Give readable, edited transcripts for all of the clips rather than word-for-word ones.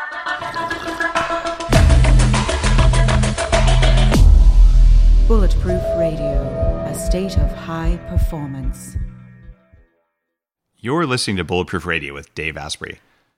Bulletproof Radio, a state of high performance. You're listening to Bulletproof Radio with Dave Asprey.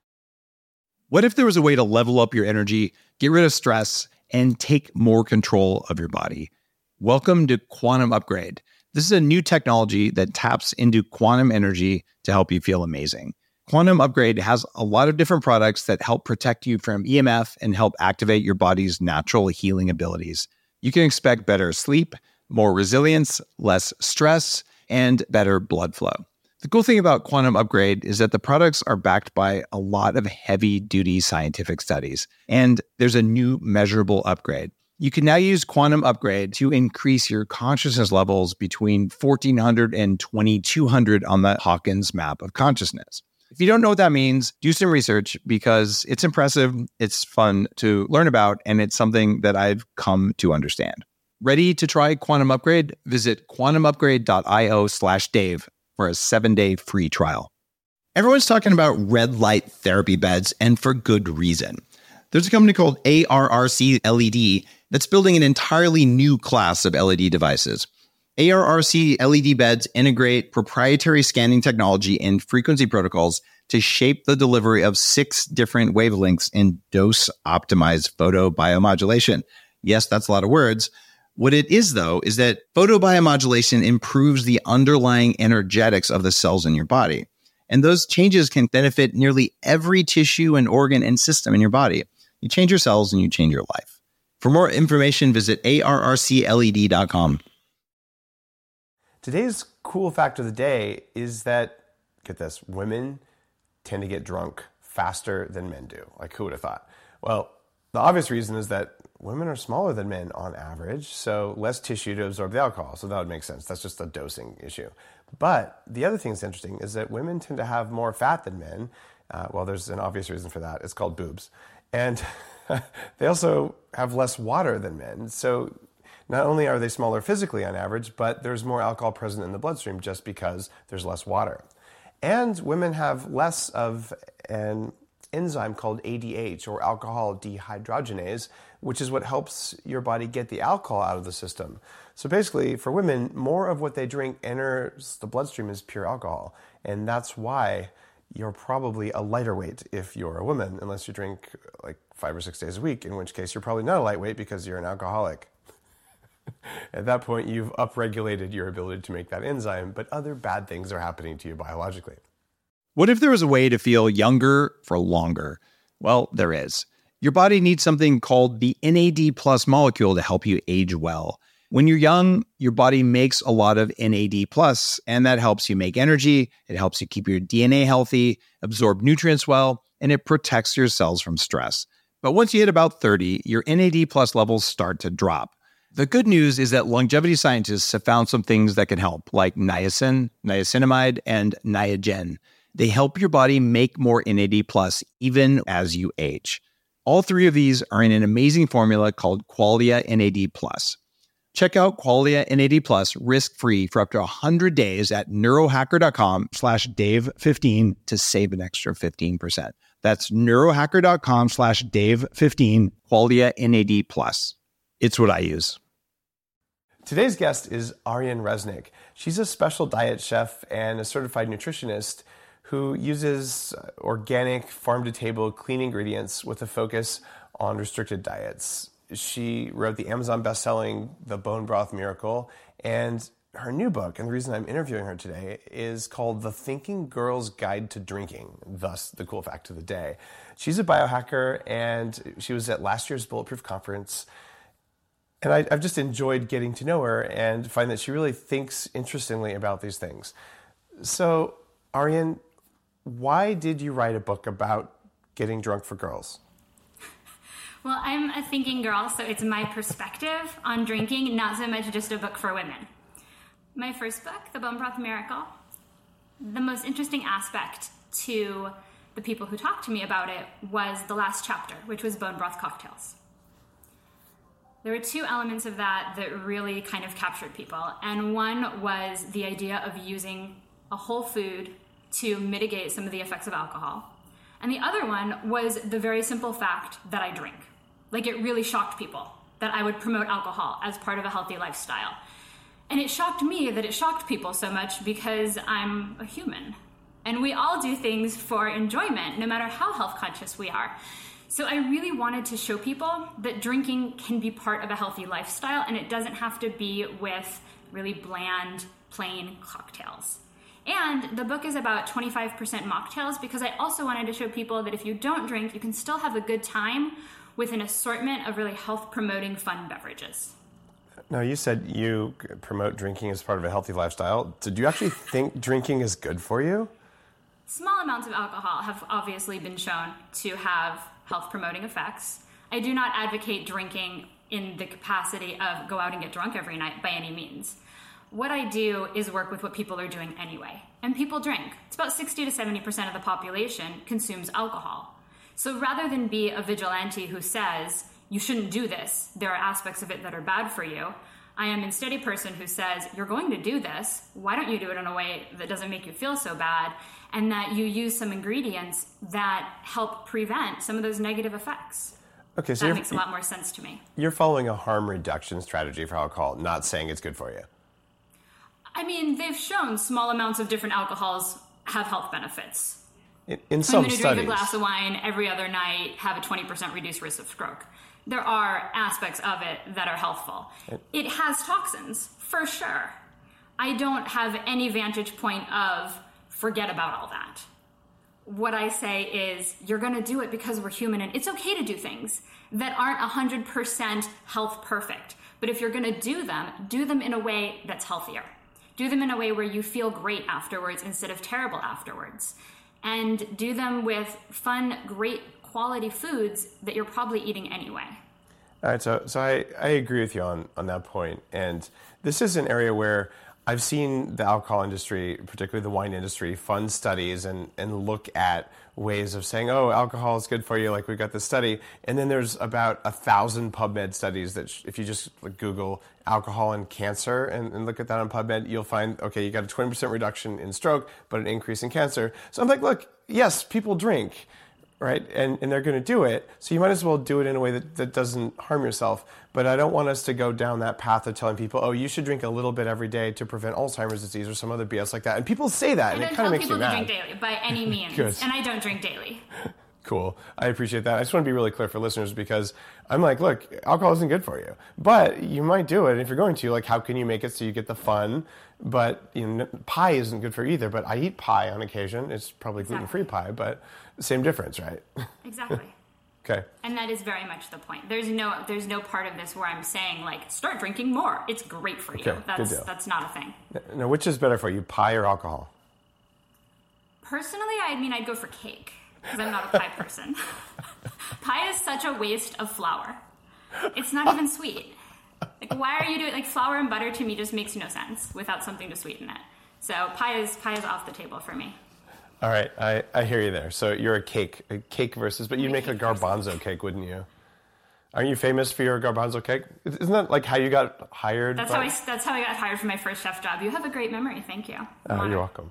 What if there was a way to level up your energy, get rid of stress, and take more control of your body? Welcome to Quantum Upgrade. This is a new technology that taps into quantum energy to help you feel amazing. Quantum Upgrade has a lot of different products that help protect you from EMF and help activate your body's natural healing abilities. You can expect better sleep, more resilience, less stress, and better blood flow. The cool thing about Quantum Upgrade is that the products are backed by a lot of heavy-duty scientific studies, and there's a new measurable upgrade. You can now use Quantum Upgrade to increase your consciousness levels between 1400 and 2200 on the Hawkins map of consciousness. If you don't know what that means, do some research because it's impressive, it's fun to learn about, and it's something that I've come to understand. Ready to try Quantum Upgrade? Visit quantumupgrade.io/Dave for a 7-day free trial. Everyone's talking about red light therapy beds, and for good reason. There's a company called ARRC LED that's building an entirely new class of LED devices. ARRC LED beds integrate proprietary scanning technology and frequency protocols to shape the delivery of 6 different wavelengths in dose-optimized photobiomodulation. Yes, that's a lot of words. What it is, though, is that photobiomodulation improves the underlying energetics of the cells in your body. And those changes can benefit nearly every tissue and organ and system in your body. You change your cells and you change your life. For more information, visit arrcled.com. Today's cool fact of the day is that, get this, women tend to get drunk faster than men do. Like, who would have thought? Well, the obvious reason is that women are smaller than men on average, so less tissue to absorb the alcohol. So that would make sense. That's just a dosing issue. But the other thing that's interesting is that women tend to have more fat than men. Well, there's an obvious reason for that. It's called boobs. And they also have less water than men. So not only are they smaller physically on average, but there's more alcohol present in the bloodstream just because there's less water. And women have less of an enzyme called ADH, or alcohol dehydrogenase, which is what helps your body get the alcohol out of the system. So basically, for women, more of what they drink enters the bloodstream is pure alcohol. And that's why you're probably a lighter weight if you're a woman, unless you drink like 5 or 6 days a week, in which case you're probably not a lightweight because you're an alcoholic. At that point, you've upregulated your ability to make that enzyme, but other bad things are happening to you biologically. What if there was a way to feel younger for longer? Well, there is. Your body needs something called the NAD+ molecule to help you age well. When you're young, your body makes a lot of NAD+, and that helps you make energy, it helps you keep your DNA healthy, absorb nutrients well, and it protects your cells from stress. But once you hit about 30, your NAD+ levels start to drop. The good news is that longevity scientists have found some things that can help, like niacin, niacinamide, and Niagen. They help your body make more NAD+, even as you age. All 3 of these are in an amazing formula called Qualia NAD+. Check out Qualia NAD+ risk-free for up to 100 days at neurohacker.com/Dave15 to save an extra 15%. That's neurohacker.com/Dave15, Qualia NAD+. It's what I use. Today's guest is Ariane Resnick. She's a special diet chef and a certified nutritionist who uses organic, farm-to-table, clean ingredients with a focus on restricted diets. She wrote the Amazon best-selling The Bone Broth Miracle, and her new book, and the reason I'm interviewing her today, is called The Thinking Girl's Guide to Drinking, thus the cool fact of the day. She's a biohacker, and she was at last year's Bulletproof Conference. And I've just enjoyed getting to know her and find that she really thinks interestingly about these things. So, Ariane, why did you write a book about getting drunk for girls? Well, I'm a thinking girl, so it's my perspective on drinking, not so much just a book for women. My first book, The Bone Broth Miracle, the most interesting aspect to the people who talked to me about it was the last chapter, which was bone broth cocktails. There were 2 elements of that that really kind of captured people. And one was the idea of using a whole food to mitigate some of the effects of alcohol. And the other one was the very simple fact that I drink. Like, it really shocked people that I would promote alcohol as part of a healthy lifestyle. And it shocked me that it shocked people so much because I'm a human. And we all do things for enjoyment, no matter how health conscious we are. So I really wanted to show people that drinking can be part of a healthy lifestyle, and it doesn't have to be with really bland, plain cocktails. And the book is about 25% mocktails because I also wanted to show people that if you don't drink, you can still have a good time with an assortment of really health-promoting fun beverages. Now, you said you promote drinking as part of a healthy lifestyle. Did you actually think drinking is good for you? Small amounts of alcohol have obviously been shown to have health-promoting effects. I do not advocate drinking in the capacity of go out and get drunk every night by any means. What I do is work with what people are doing anyway. And people drink. It's about 60 to 70% of the population consumes alcohol. So rather than be a vigilante who says, you shouldn't do this, there are aspects of it that are bad for you, I am instead a person who says, you're going to do this, why don't you do it in a way that doesn't make you feel so bad, and that you use some ingredients that help prevent some of those negative effects. Okay, so that makes a lot more sense to me. You're following a harm reduction strategy for alcohol, not saying it's good for you. I mean, they've shown small amounts of different alcohols have health benefits. In some I'm going to studies. drink a glass of wine every other night, have a 20% reduced risk of stroke. There are aspects of it that are healthful. It has toxins, for sure. I don't have any vantage point of forget about all that. What I say is you're going to do it because we're human, and it's okay to do things that aren't 100% health perfect. But if you're going to do them in a way that's healthier. Do them in a way where you feel great afterwards instead of terrible afterwards. And do them with fun, great quality foods that you're probably eating anyway. All right, so I agree with you on that point. And this is an area where I've seen the alcohol industry, particularly the wine industry, fund studies and look at ways of saying, oh, alcohol is good for you, like we got this study. And then there's about 1,000 PubMed studies that if you just Google alcohol and cancer and look at that on PubMed, you'll find, okay, you got a 20% reduction in stroke, but an increase in cancer. So I'm like, look, yes, people drink, right? And they're going to do it. So you might as well do it in a way that doesn't harm yourself. But I don't want us to go down that path of telling people, oh, you should drink a little bit every day to prevent Alzheimer's disease or some other BS like that. And people say that, and it kind of makes me mad. I don't tell people to drink daily by any means. Good. And I don't drink daily. Cool. I appreciate that. I just want to be really clear for listeners because I'm like, look, alcohol isn't good for you, but you might do it. And if you're going to, like, how can you make it so you get the fun? But pie isn't good for you either. But I eat pie on occasion. It's probably gluten-free pie, but same difference, right? Exactly. Okay. And that is very much the point. There's no part of this where I'm saying, like, start drinking more. It's great for you. Okay, good deal. That's not a thing. Now, which is better for you, pie or alcohol? Personally, I'd go for cake because I'm not a pie person. Pie is such a waste of flour. It's not even sweet. Like, why are you doing, like, flour and butter to me just makes no sense without something to sweeten it. So pie is off the table for me. All right, I hear you there. So you're a cake versus, but you'd make a garbanzo cake, wouldn't you? Aren't you famous for your garbanzo cake? Isn't that like how you got hired? That's how I got hired for my first chef job. You have a great memory. Thank you. Oh, you're welcome.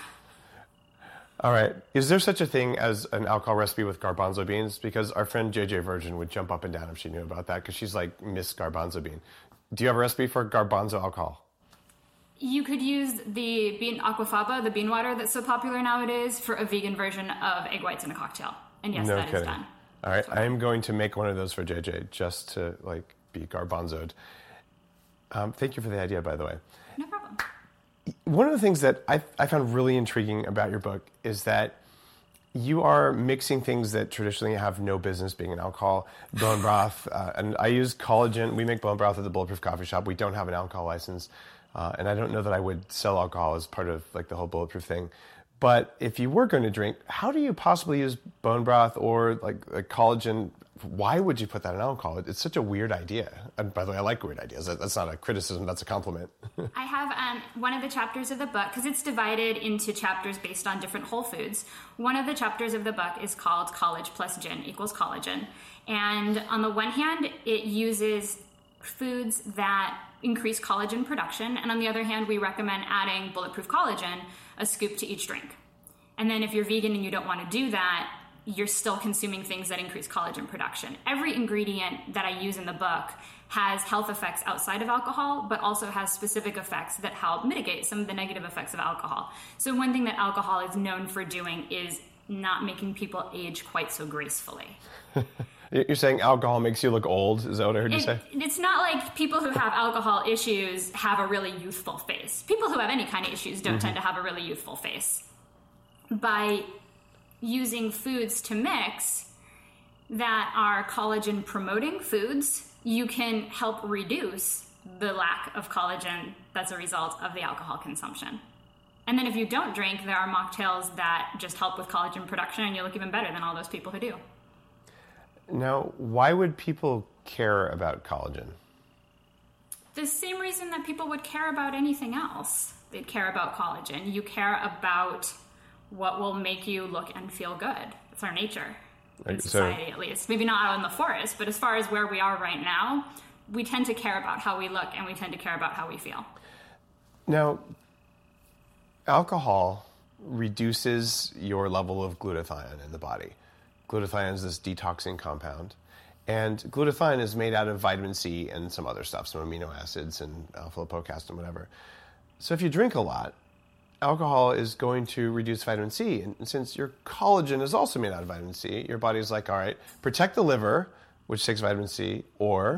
All right. Is there such a thing as an alcohol recipe with garbanzo beans? Because our friend JJ Virgin would jump up and down if she knew about that because she's like Miss Garbanzo Bean. Do you have a recipe for garbanzo alcohol? You could use the bean aquafaba, the bean water that's so popular nowadays, for a vegan version of egg whites in a cocktail. And yes, no that kidding. is done. All right. I am going to make one of those for JJ just to like be garbanzoed. Thank you for the idea, by the way. No problem. One of the things that I found really intriguing about your book is that you are mixing things that traditionally have no business being in alcohol, bone broth, and I use collagen. We make bone broth at the Bulletproof Coffee Shop. We don't have an alcohol license, and I don't know that I would sell alcohol as part of like the whole Bulletproof thing. But if you were going to drink, how do you possibly use bone broth or like collagen? Why would you put that in alcohol? It's such a weird idea. And by the way, I like weird ideas. That's not a criticism. That's a compliment. I have one of the chapters of the book, because it's divided into chapters based on different whole foods. One of the chapters of the book is called College plus Gin equals collagen. And on the one hand, it uses foods that increase collagen production. And on the other hand, we recommend adding Bulletproof Collagen, a scoop to each drink. And then if you're vegan and you don't want to do that, you're still consuming things that increase collagen production. Every ingredient that I use in the book has health effects outside of alcohol, but also has specific effects that help mitigate some of the negative effects of alcohol. So one thing that alcohol is known for doing is not making people age quite so gracefully. You're saying alcohol makes you look old? Is that what I heard you say? It's not like people who have alcohol issues have a really youthful face. People who have any kind of issues don't tend to have a really youthful face. By using foods to mix that are collagen promoting foods, you can help reduce the lack of collagen that's a result of the alcohol consumption. And then if you don't drink, there are mocktails that just help with collagen production, and you look even better than all those people who do. Now, why would people care about collagen? The same reason that people would care about anything else. They'd care about collagen. You care about what will make you look and feel good. It's our nature, in society at least. Maybe not out in the forest, but as far as where we are right now, we tend to care about how we look, and we tend to care about how we feel. Now, alcohol reduces your level of glutathione in the body. Glutathione is this detoxing compound. And glutathione is made out of vitamin C and some other stuff, some amino acids and alpha-lipoic and whatever. So if you drink a lot, alcohol is going to reduce vitamin C. And since your collagen is also made out of vitamin C, your body's like, all right, protect the liver, which takes vitamin C, or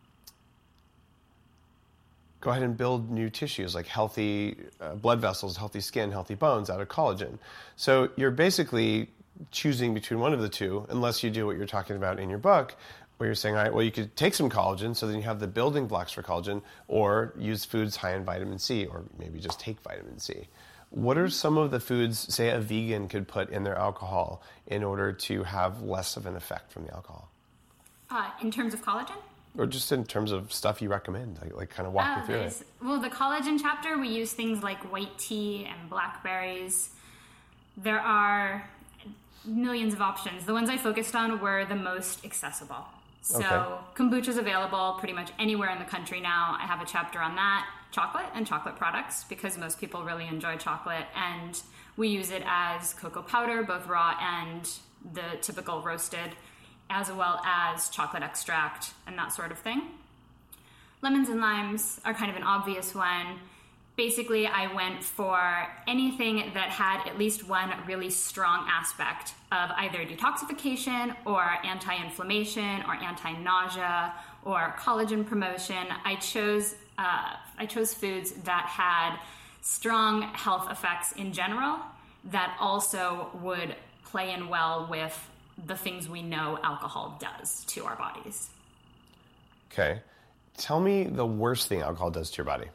go ahead and build new tissues like healthy blood vessels, healthy skin, healthy bones out of collagen. So you're basically choosing between one of the two, unless you do what you're talking about in your book, where you're saying, all right, well, you could take some collagen, so then you have the building blocks for collagen, or use foods high in vitamin C, or maybe just take vitamin C. What are some of the foods, say, a vegan could put in their alcohol in order to have less of an effect from the alcohol? In terms of collagen? Or just in terms of stuff you recommend, like kind of walk me through it. Well, the collagen chapter, we use things like white tea and blackberries. There are millions of options. The ones I focused on were the most accessible. So kombucha is available pretty much anywhere in the country now. I have a chapter on that. Chocolate and chocolate products, because most people really enjoy chocolate. And we use it as cocoa powder, both raw and the typical roasted, as well as chocolate extract and that sort of thing. Lemons and limes are kind of an obvious one. Basically, I went for anything that had at least one really strong aspect of either detoxification or anti-inflammation or anti-nausea or collagen promotion. I chose foods that had strong health effects in general that also would play in well with the things we know alcohol does to our bodies. Okay. Tell me the worst thing alcohol does to your body.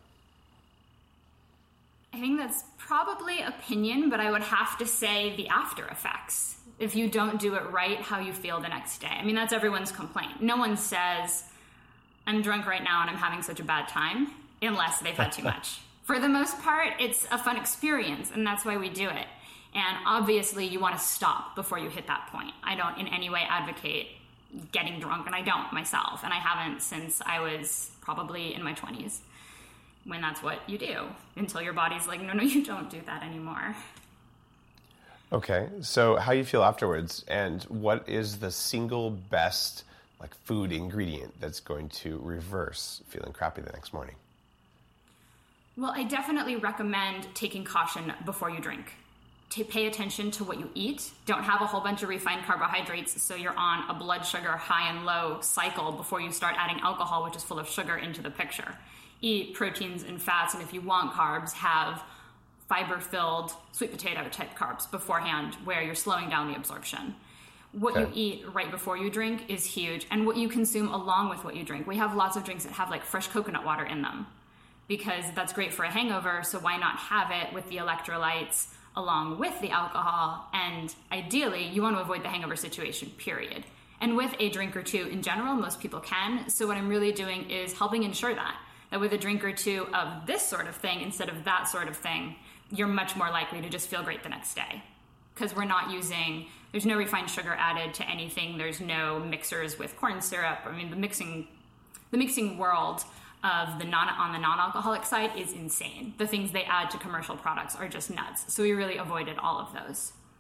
I think that's probably opinion, but I would have to say the after effects. If you don't do it right, how you feel the next day. I mean, that's everyone's complaint. No one says, I'm drunk right now and I'm having such a bad time, unless they've had too much. For the most part, it's a fun experience, and that's why we do it. And obviously, you want to stop before you hit that point. I don't in any way advocate getting drunk, and I don't myself, and I haven't since I was probably in my 20s. When that's what you do, until your body's like, no, you don't do that anymore. Okay, so how you feel afterwards, and what is the single best food ingredient that's going to reverse feeling crappy the next morning? Well, I definitely recommend taking caution before you drink. To pay attention to what you eat. Don't have a whole bunch of refined carbohydrates so you're on a blood sugar high and low cycle before you start adding alcohol, which is full of sugar, into the picture. Eat proteins and fats, and if you want carbs, have fiber-filled sweet potato type carbs beforehand, where you're slowing down the absorption. What you eat right before you drink is huge, and what you consume along with what you drink. We have lots of drinks that have fresh coconut water in them, because that's great for a hangover, so why not have it with the electrolytes along with the alcohol? And ideally, you want to avoid the hangover situation, period. And with a drink or two in general, most people can. So what I'm really doing is helping ensure that with a drink or two of this sort of thing instead of that sort of thing, you're much more likely to just feel great the next day. Because we're not there's no refined sugar added to anything. There's no mixers with corn syrup. I mean, the mixing world of on the non-alcoholic side is insane. The things they add to commercial products are just nuts. So we really avoided all of those.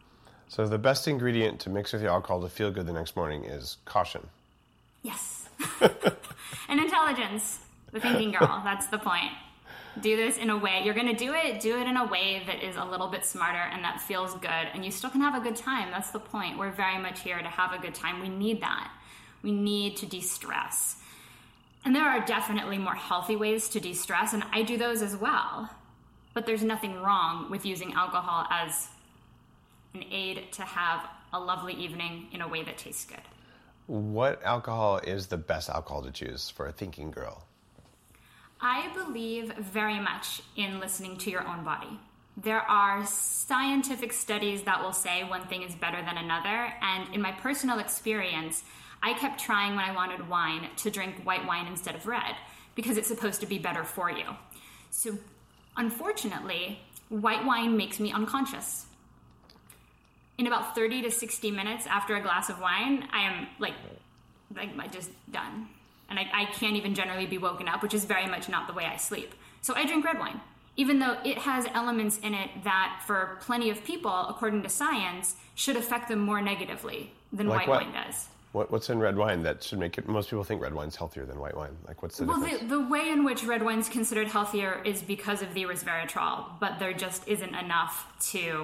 So the best ingredient to mix with your alcohol to feel good the next morning is caution. Yes. And intelligence. The thinking girl. That's the point. Do this in a way, you're going to do it in a way that is a little bit smarter and that feels good. And you still can have a good time. That's the point. We're very much here to have a good time. We need that. We need to de-stress. And there are definitely more healthy ways to de-stress, and I do those as well. But there's nothing wrong with using alcohol as an aid to have a lovely evening in a way that tastes good. What alcohol is the best alcohol to choose for a thinking girl? I believe very much in listening to your own body. There are scientific studies that will say one thing is better than another, and in my personal experience, I kept trying when I wanted wine to drink white wine instead of red because it's supposed to be better for you. So unfortunately, white wine makes me unconscious. In about 30 to 60 minutes after a glass of wine, I am like just done. And I can't even generally be woken up, which is very much not the way I sleep. So I drink red wine, even though it has elements in it that for plenty of people, according to science, should affect them more negatively than white wine does. What's in red wine that should make it? Most people think red wine's healthier than white wine. Like, what's the difference? The way in which red wine's considered healthier is because of the resveratrol, but there just isn't enough to...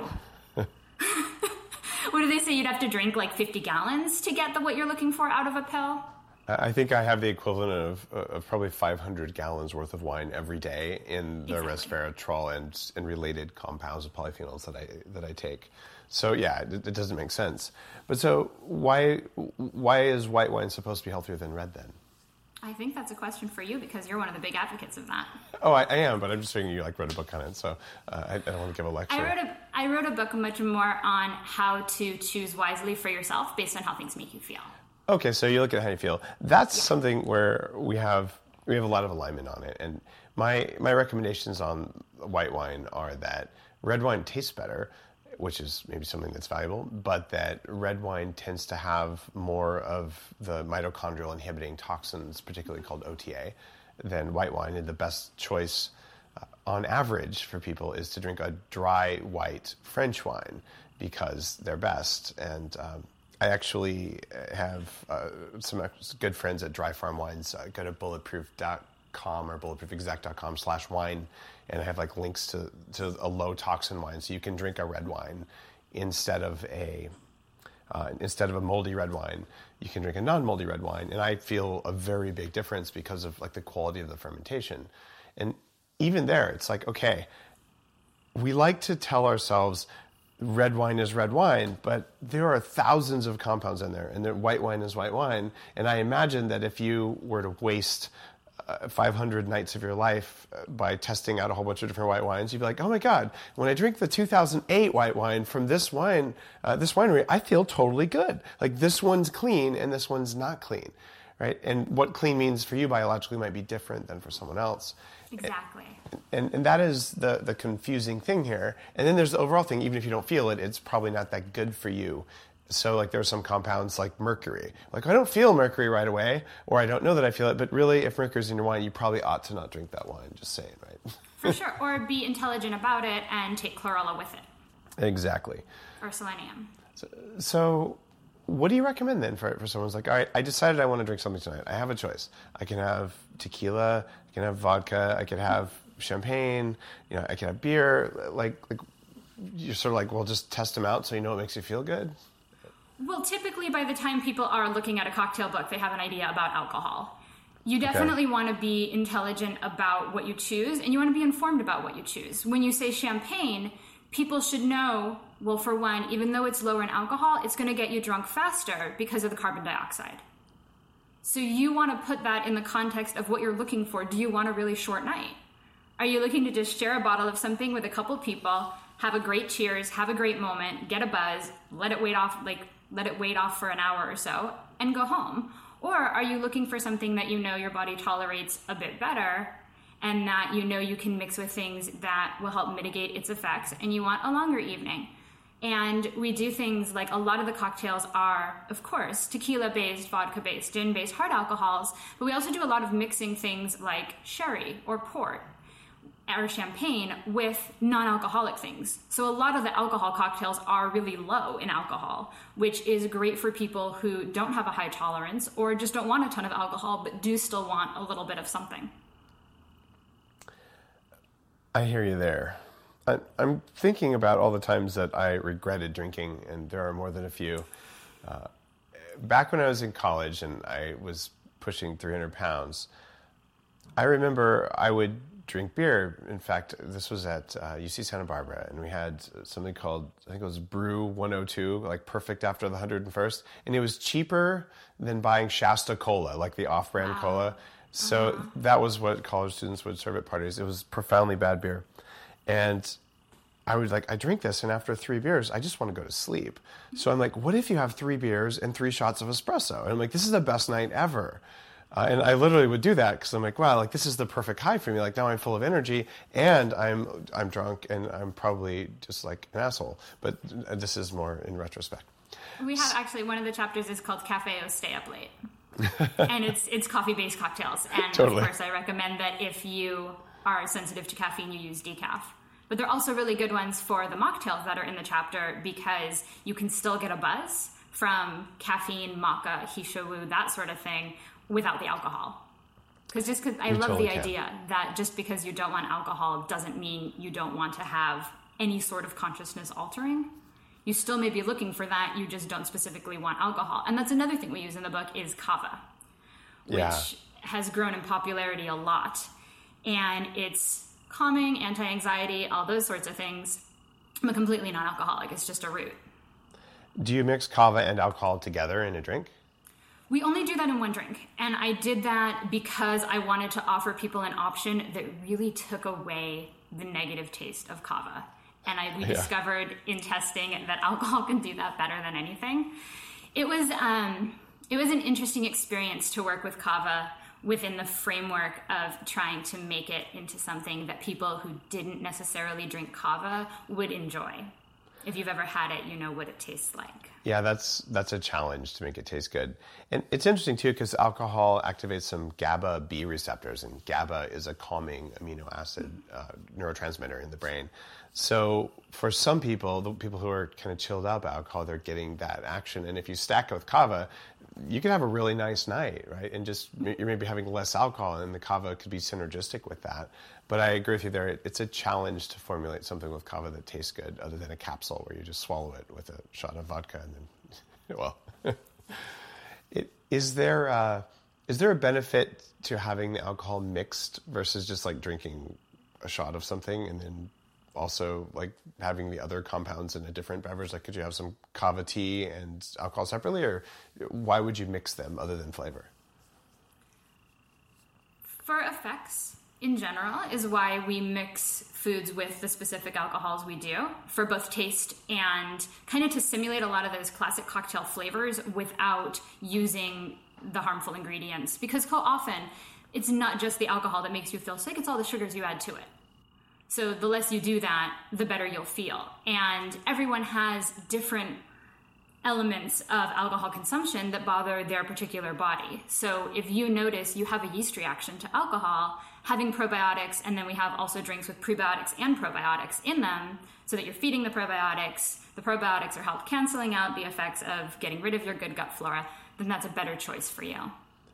What do they say? You'd have to drink like 50 gallons to get what you're looking for out of a pill? I think I have the equivalent of probably 500 gallons worth of wine every day in the resveratrol and related compounds of polyphenols that I take. So yeah, it doesn't make sense. But so why is white wine supposed to be healthier than red then? I think that's a question for you because you're one of the big advocates of that. Oh, I am, but I'm just figuring you wrote a book on it, so I don't want to give a lecture. I wrote a book much more on how to choose wisely for yourself based on how things make you feel. Okay, so you look at how you feel. That's something where we have a lot of alignment on it. And my recommendations on white wine are that red wine tastes better, which is maybe something that's valuable, but that red wine tends to have more of the mitochondrial inhibiting toxins, particularly called OTA, than white wine. And the best choice on average for people is to drink a dry white French wine because they're best. And I actually have some good friends at Dry Farm Wines. Go to bulletproof.com or bulletproofexec.com/wine, and I have like links to a low toxin wine, so you can drink a red wine instead of a moldy red wine. You can drink a non-moldy red wine, and I feel a very big difference because of like the quality of the fermentation. And even there, it's like, okay, we like to tell ourselves red wine is red wine, but there are thousands of compounds in there, and white wine is white wine. And I imagine that if you were to waste 500 nights of your life by testing out a whole bunch of different white wines, you'd be like, oh my God, when I drink the 2008 white wine from this winery, I feel totally good. Like this one's clean and this one's not clean, right? And what clean means for you biologically might be different than for someone else. Exactly. And that is the confusing thing here. And then there's the overall thing, even if you don't feel it, it's probably not that good for you. So like there are some compounds like mercury. Like I don't feel mercury right away, or I don't know that I feel it, but really if mercury's in your wine, you probably ought to not drink that wine, just saying, right? For sure, or be intelligent about it and take chlorella with it. Exactly. Or selenium. So what do you recommend then for someone who's like, all right, I decided I want to drink something tonight. I have a choice. I can have tequila, I can have vodka, I could have champagne, I can have beer. Like you're sort of like, well, just test them out so you know what makes you feel good. Well, typically by the time people are looking at a cocktail book, they have an idea about alcohol. You definitely want to be intelligent about what you choose, and you want to be informed about what you choose. When you say champagne, people should know, well, for one, even though it's lower in alcohol, it's going to get you drunk faster because of the carbon dioxide. So you want to put that in the context of what you're looking for. Do you want a really short night? Are you looking to just share a bottle of something with a couple people, have a great cheers, have a great moment, get a buzz, let it wait off for an hour or so, and go home? Or are you looking for something that you know your body tolerates a bit better and that you know you can mix with things that will help mitigate its effects, and you want a longer evening? And we do things like a lot of the cocktails are, of course, tequila-based, vodka-based, gin-based hard alcohols, but we also do a lot of mixing things like sherry or port. or champagne with non-alcoholic things. So a lot of the alcohol cocktails are really low in alcohol, which is great for people who don't have a high tolerance or just don't want a ton of alcohol, but do still want a little bit of something. I hear you there. I'm thinking about all the times that I regretted drinking, and there are more than a few. Back when I was in college and I was pushing 300 pounds, I remember I would drink beer. In fact, this was at UC Santa Barbara, and we had something called, I think it was Brew 102, like perfect after the 101st, and it was cheaper than buying Shasta Cola, like the off-brand cola. So that was what college students would serve at parties. It was profoundly bad beer. And I was like, I drink this, and after 3 beers, I just want to go to sleep. So I'm like, what if you have 3 beers and 3 shots of espresso? And I'm like, this is the best night ever. And I literally would do that because I'm like, wow, like this is the perfect high for me. Like now I'm full of energy and I'm drunk and I'm probably just like an asshole. But this is more in retrospect. We have actually, one of the chapters is called Cafe O Stay Up Late. And it's coffee-based cocktails. And Totally. Of course, I recommend that if you are sensitive to caffeine, you use decaf. But they're also really good ones for the mocktails that are in the chapter because you can still get a buzz from caffeine, maca, hishawu, that sort of thing, without the alcohol. Because I love totally the idea that just because you don't want alcohol doesn't mean you don't want to have any sort of consciousness altering. You still may be looking for that, you just don't specifically want alcohol. And that's another thing we use in the book is kava, which has grown in popularity a lot. And it's calming, anti-anxiety, all those sorts of things, but completely non-alcoholic. It's just a root. Do you mix kava and alcohol together in a drink? We only do that in one drink. And I did that because I wanted to offer people an option that really took away the negative taste of kava. And we discovered in testing that alcohol can do that better than anything. It was an interesting experience to work with kava within the framework of trying to make it into something that people who didn't necessarily drink kava would enjoy. If you've ever had it, you know what it tastes like. Yeah, that's a challenge to make it taste good. And it's interesting too because alcohol activates some GABA B receptors, and GABA is a calming amino acid neurotransmitter in the brain. So for some people, the people who are kind of chilled out by alcohol, they're getting that action. And if you stack it with kava, you can have a really nice night, right? And just you're maybe having less alcohol, and the kava could be synergistic with that. But I agree with you there. It's a challenge to formulate something with kava that tastes good, other than a capsule where you just swallow it with a shot of vodka and then, well. Is there a benefit to having the alcohol mixed versus just like drinking a shot of something and then also like having the other compounds in a different beverage? Like, could you have some kava tea and alcohol separately, or why would you mix them other than flavor? For effects, in general, is why we mix foods with the specific alcohols we do, for both taste and kind of to simulate a lot of those classic cocktail flavors without using the harmful ingredients. Because often, it's not just the alcohol that makes you feel sick, it's all the sugars you add to it. So the less you do that, the better you'll feel. And everyone has different elements of alcohol consumption that bother their particular body. So if you notice you have a yeast reaction to alcohol, having probiotics, and then we have also drinks with prebiotics and probiotics in them, so that you're feeding the probiotics are help canceling out the effects of getting rid of your good gut flora, then that's a better choice for you.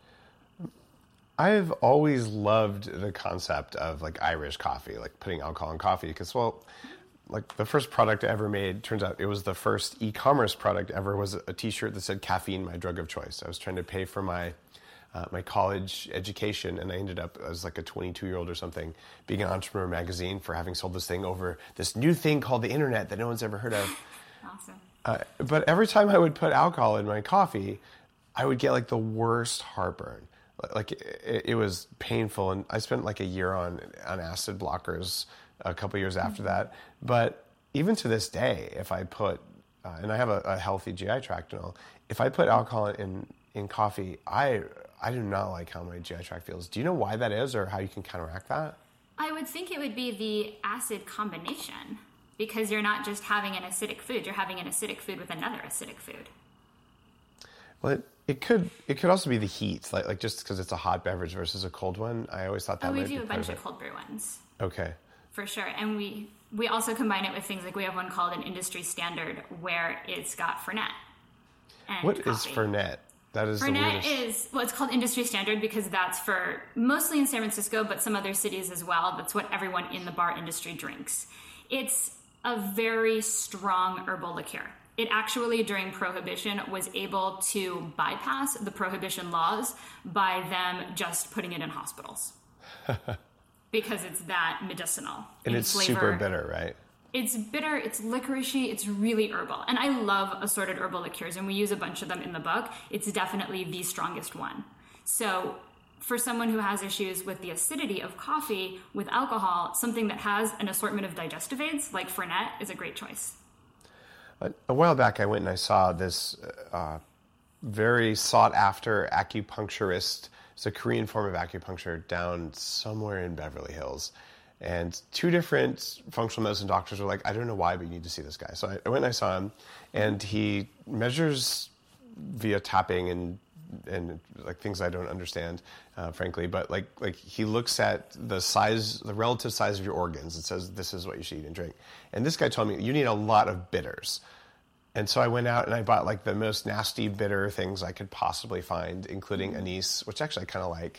I've always loved the concept of like Irish coffee, like putting alcohol in coffee, because, well, like the first product I ever made, turns out it was the first e-commerce product ever, was a t-shirt that said caffeine, my drug of choice. I was trying to pay for my college education, and I ended up as like a 22-year-old or something being an Entrepreneur magazine for having sold this thing over this new thing called the internet that no one's ever heard of. Awesome. But every time I would put alcohol in my coffee, I would get like the worst heartburn. Like it was painful, and I spent like a year on acid blockers a couple years after that. But even to this day, if I put, and I have a healthy GI tract and all, if I put alcohol in coffee, I do not like how my GI tract feels. Do you know why that is, or how you can counteract that? I would think it would be the acid combination, because you're not just having an acidic food, you're having an acidic food with another acidic food. Well, It could also be the heat, like just because it's a hot beverage versus a cold one. I always thought that we might be do a part bunch of of cold brew ones. Okay. For sure. And we also combine it with things like we have one called an industry standard where it's got Fernet. And what coffee. is Fernet? That is Fernet the weirdest. it's called industry standard because that's for mostly in San Francisco, but some other cities as well. That's what everyone in the bar industry drinks. It's a very strong herbal liqueur. It actually, during Prohibition, was able to bypass the Prohibition laws by them just putting it in hospitals. Because it's that medicinal. And it's flavor. super bitter, right? It's bitter, it's licoricey, it's really herbal. And I love assorted herbal liqueurs, and we use a bunch of them in the book. It's definitely the strongest one. So for someone who has issues with the acidity of coffee with alcohol, something that has an assortment of digestive aids, like Fernet, is a great choice. A while back, I went and I saw this very sought-after acupuncturist. It's a Korean form of acupuncture down somewhere in Beverly Hills. And two different functional medicine doctors were like, I don't know why, but you need to see this guy. So I went and I saw him, and he measures via tapping and like things I don't understand, frankly. But like he looks at the relative size of your organs and says, this is what you should eat and drink. And this guy told me, you need a lot of bitters. And so I went out and I bought like the most nasty bitter things I could possibly find, including anise, which actually I kind of like.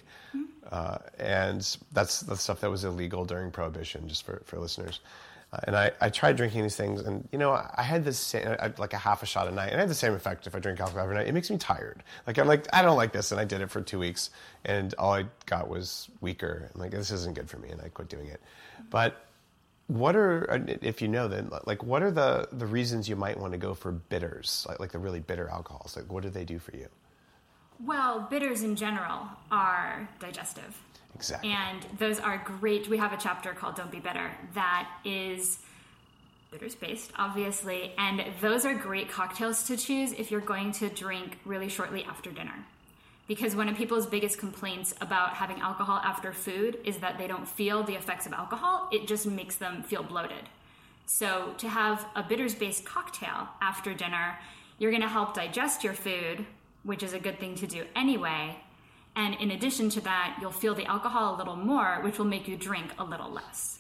And that's the stuff that was illegal during Prohibition, just for listeners. And I tried drinking these things, and I had this like a half a shot a night, and I had the same effect if I drink alcohol every night. It makes me tired. Like I'm like, I don't like this, and I did it for 2 weeks, and all I got was weaker. I'm like, this isn't good for me, and I quit doing it. But what are, if you know, then like what are the reasons you might want to go for bitters, like the really bitter alcohols? Like what do they do for you? Well, bitters in general are digestive. Exactly. And those are great. We have a chapter called Don't Be Bitter that is bitters based, obviously. And those are great cocktails to choose if you're going to drink really shortly after dinner. Because one of people's biggest complaints about having alcohol after food is that they don't feel the effects of alcohol. It just makes them feel bloated. So to have a bitters-based cocktail after dinner, you're going to help digest your food, which is a good thing to do anyway. And in addition to that, you'll feel the alcohol a little more, which will make you drink a little less.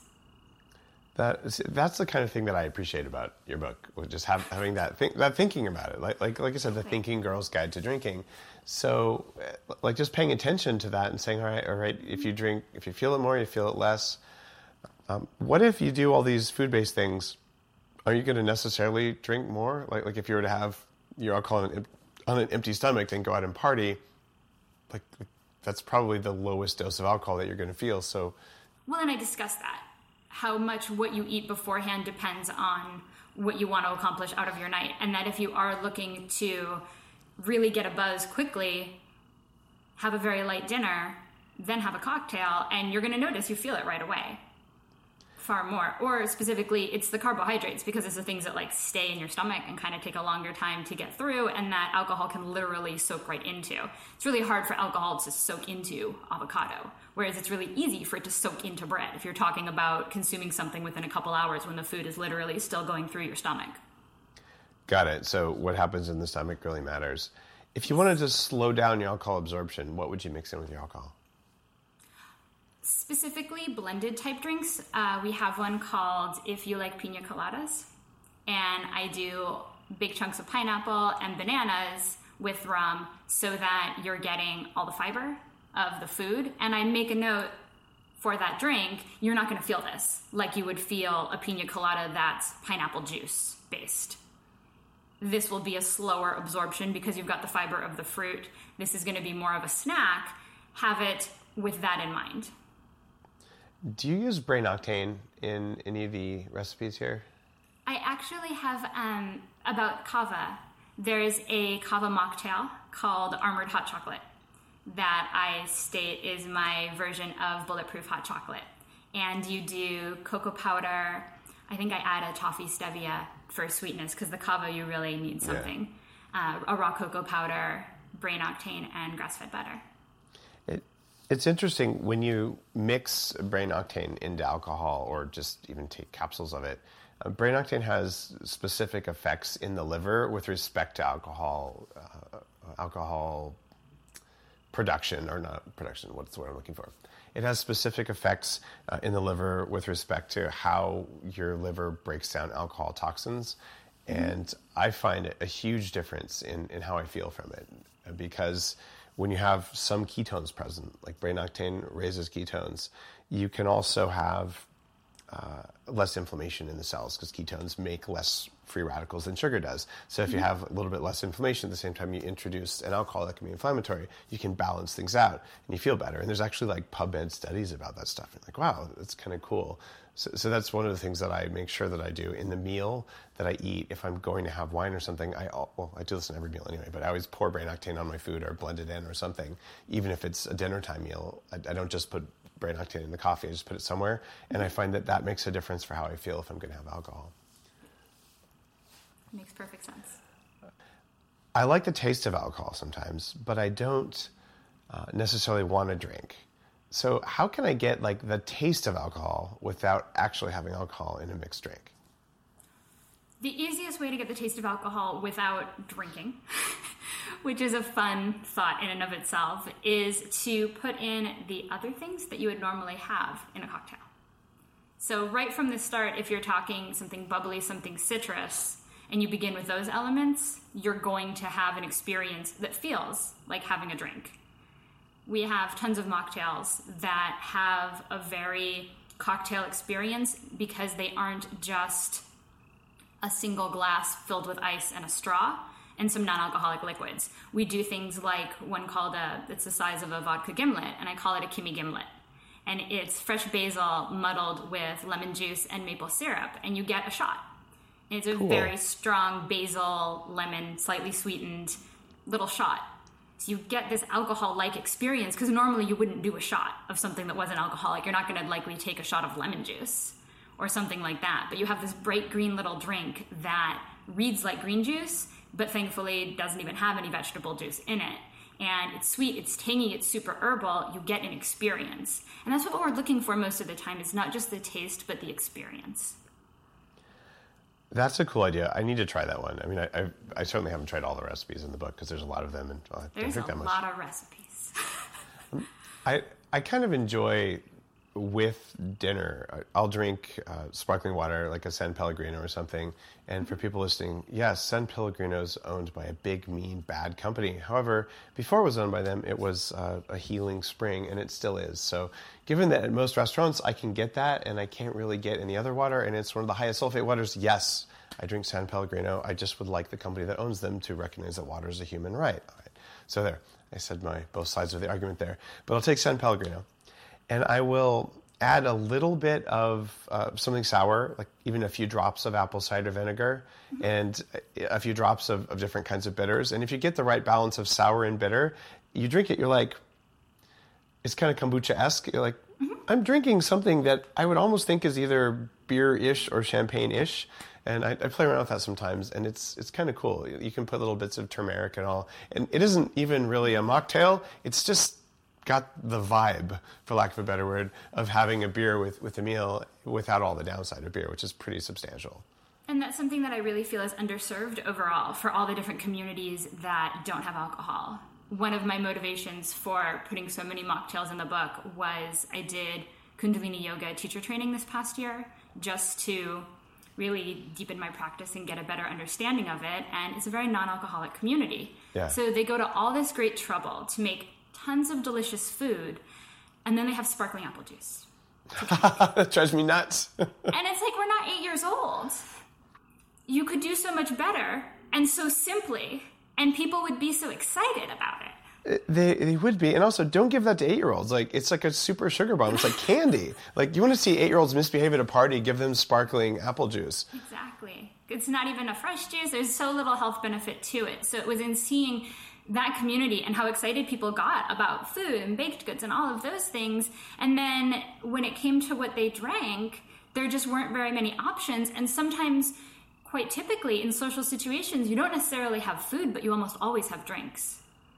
That's the kind of thing that I appreciate about your book, just having that thinking about it. Like I said, the Thinking Girl's Guide to Drinking. So, like just paying attention to that and saying, all right, if you feel it more, you feel it less. What if you do all these food-based things? Are you going to necessarily drink more? Like if you were to have your alcohol on an empty stomach, then go out and party. Like that's probably the lowest dose of alcohol that you're going to feel. So, well, and I discussed that. How much what you eat beforehand depends on what you want to accomplish out of your night. And that if you are looking to really get a buzz quickly, have a very light dinner, then have a cocktail, and you're going to notice you feel it right away. Far more. Or specifically, it's the carbohydrates, because it's the things that like stay in your stomach and kind of take a longer time to get through, and that alcohol can literally soak right into. It's really hard for alcohol to soak into avocado, whereas it's really easy for it to soak into bread if you're talking about consuming something within a couple hours when the food is literally still going through your stomach. Got it. So what happens in the stomach really matters. If you wanted to slow down your alcohol absorption, what would you mix in with your alcohol? Specifically blended type drinks, we have one called If You Like Pina Coladas, and I do big chunks of pineapple and bananas with rum so that you're getting all the fiber of the food. And I make a note for that drink, you're not going to feel this like you would feel a pina colada that's pineapple juice based. This will be a slower absorption because you've got the fiber of the fruit. This is going to be more of a snack. Have it with that in mind. Do you use brain octane in any of the recipes here? I actually have, about kava, there's a kava mocktail called Armored Hot Chocolate that I state is my version of bulletproof hot chocolate. And you do cocoa powder. I think I add a toffee stevia for sweetness because the kava, you really need something. Yeah. A raw cocoa powder, brain octane, and grass-fed butter. It's interesting when you mix brain octane into alcohol or just even take capsules of it. Brain octane has specific effects in the liver with respect to alcohol production, or not production, what's the word I'm looking for? It has specific effects in the liver with respect to how your liver breaks down alcohol toxins. And I find a huge difference in how I feel from it, because when you have some ketones present, like brain octane raises ketones, you can also have less inflammation in the cells, because ketones make less free radicals than sugar does. So if you have a little bit less inflammation at the same time you introduce an alcohol that can be inflammatory, you can balance things out and you feel better. And there's actually like PubMed studies about that stuff. You're like, wow, that's kind of cool. So that's one of the things that I make sure that I do in the meal that I eat. If I'm going to have wine or something, I do this in every meal anyway, but I always pour brain octane on my food or blend it in or something. Even if it's a dinner time meal, I don't just put brain octane in the coffee, I just put it somewhere. And I find that makes a difference for how I feel if I'm going to have alcohol. Makes perfect sense. I like the taste of alcohol sometimes, but I don't necessarily want to drink. So how can I get like the taste of alcohol without actually having alcohol in a mixed drink? The easiest way to get the taste of alcohol without drinking, which is a fun thought in and of itself, is to put in the other things that you would normally have in a cocktail. So right from the start, if you're talking something bubbly, something citrus, and you begin with those elements, you're going to have an experience that feels like having a drink. We have tons of mocktails that have a very cocktail experience because they aren't just a single glass filled with ice and a straw and some non-alcoholic liquids. We do things like one called it's the size of a vodka gimlet, and I call it a Kimmy Gimlet. And it's fresh basil muddled with lemon juice and maple syrup, and you get a shot. And it's a very strong basil, lemon, slightly sweetened little shot. So you get this alcohol-like experience, because normally you wouldn't do a shot of something that wasn't alcoholic. You're not going to likely take a shot of lemon juice or something like that. But you have this bright green little drink that reads like green juice, but thankfully doesn't even have any vegetable juice in it. And it's sweet, it's tangy, it's super herbal. You get an experience. And that's what we're looking for most of the time, is not just the taste, but the experience. That's a cool idea. I need to try that one. I mean, I certainly haven't tried all the recipes in the book because there's a lot of them, and I don't there's drink that much. There's a lot of recipes. I kind of enjoy with dinner. I'll drink sparkling water, like a San Pellegrino or something. And for people listening, yes, San Pellegrino is owned by a big, mean, bad company. However, before it was owned by them, it was a healing spring, and it still is. So given that at most restaurants I can get that, and I can't really get any other water, and it's one of the highest sulfate waters, yes, I drink San Pellegrino. I just would like the company that owns them to recognize that water is a human right. All right. So there, I said both sides of the argument there. But I'll take San Pellegrino, and I will add a little bit of something sour, like even a few drops of apple cider vinegar and a few drops of different kinds of bitters. And if you get the right balance of sour and bitter, you drink it, you're like, it's kind of kombucha-esque. You're like, I'm drinking something that I would almost think is either beer-ish or champagne-ish. And I play around with that sometimes, and it's kind of cool. You can put little bits of turmeric and all. And it isn't even really a mocktail. It's just got the vibe, for lack of a better word, of having a beer with a meal without all the downside of beer, which is pretty substantial. And that's something that I really feel is underserved overall for all the different communities that don't have alcohol. One of my motivations for putting so many mocktails in the book was I did Kundalini Yoga teacher training this past year just to really deepen my practice and get a better understanding of it. And it's a very non-alcoholic community. Yeah. So they go to all this great trouble to make tons of delicious food, and then they have sparkling apple juice. That drives me nuts. And it's like, we're not 8 years old. You could do so much better and so simply, and people would be so excited about it. They would be. And also, don't give that to 8-year-olds. Like, it's like a super sugar bomb. It's like candy. Like, you want to see 8-year-olds misbehave at a party, give them sparkling apple juice. Exactly. It's not even a fresh juice. There's so little health benefit to it. So it was in seeing that community and how excited people got about food and baked goods and all of those things. And then when it came to what they drank, there just weren't very many options. And sometimes, quite typically, in social situations, you don't necessarily have food, but you almost always have drinks.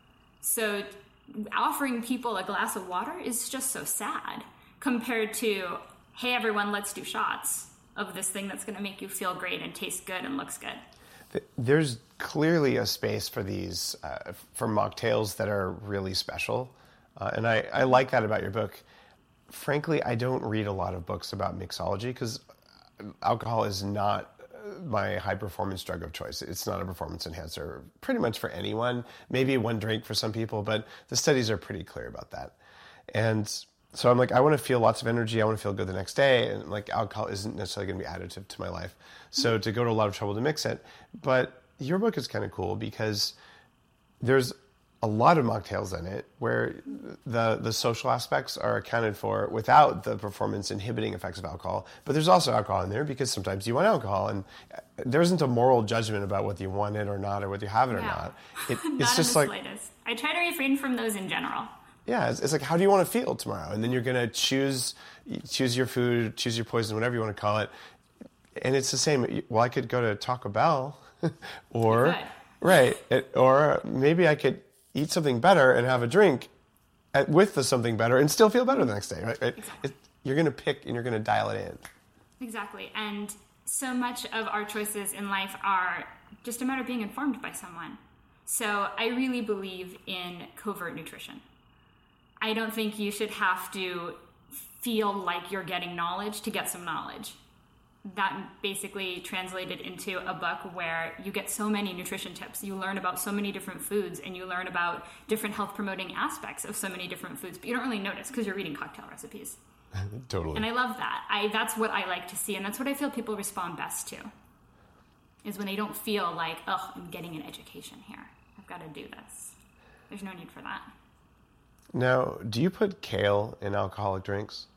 So offering people a glass of water is just so sad compared to, hey, everyone, let's do shots. of this thing that's going to make you feel great and taste good and looks good. There's clearly a space for these, for mocktails that are really special. And I like that about your book. Frankly, I don't read a lot of books about mixology because alcohol is not my high performance drug of choice. It's not a performance enhancer pretty much for anyone. Maybe one drink for some people, but the studies are pretty clear about that. And so I'm like, I want to feel lots of energy. I want to feel good the next day. And like alcohol isn't necessarily going to be additive to my life. So to go to a lot of trouble to mix it. But your book is kind of cool because there's a lot of mocktails in it where the social aspects are accounted for without the performance inhibiting effects of alcohol. But there's also alcohol in there because sometimes you want alcohol, and there isn't a moral judgment about whether you want it or not, or whether you have it or not. It's just like slightest. I try to refrain from those in general. Yeah, it's like, how do you want to feel tomorrow? And then you're going to choose your food, choose your poison, whatever you want to call it. And it's the same. Well, I could go to Taco Bell, or or maybe I could eat something better and have a drink with the something better and still feel better the next day. Right? Exactly. You're going to pick and you're going to dial it in. Exactly. And so much of our choices in life are just a matter of being informed by someone. So I really believe in covert nutrition. I don't think you should have to feel like you're getting knowledge to get some knowledge. That basically translated into a book where you get so many nutrition tips. You learn about so many different foods, and you learn about different health promoting aspects of so many different foods, but you don't really notice because you're reading cocktail recipes. Totally. And I love that. That's what I like to see, and that's what I feel people respond best to, is when they don't feel like, oh, I'm getting an education here. I've got to do this. There's no need for that. Now, do you put kale in alcoholic drinks?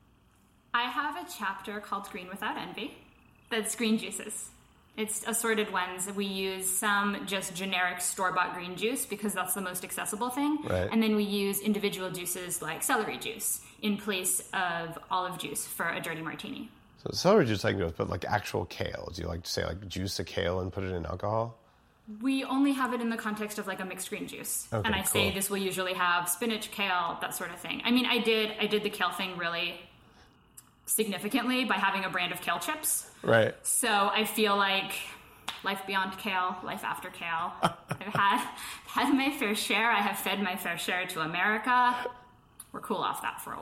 I have a chapter called Green Without Envy. That's green juices. It's assorted ones. We use some just generic store-bought green juice because that's the most accessible thing. Right. And then we use individual juices like celery juice in place of olive juice for a dirty martini. So celery juice I can go with, but like actual kale. Do you like to say like juice a kale and put it in alcohol? We only have it in the context of like a mixed green juice. Okay, and I say cool. this will usually have spinach, kale, that sort of thing. I mean, I did the kale thing really significantly by having a brand of kale chips. Right. So I feel like life beyond kale, life after kale. I've had my fair share. I have fed my fair share to America. We're cool off that for a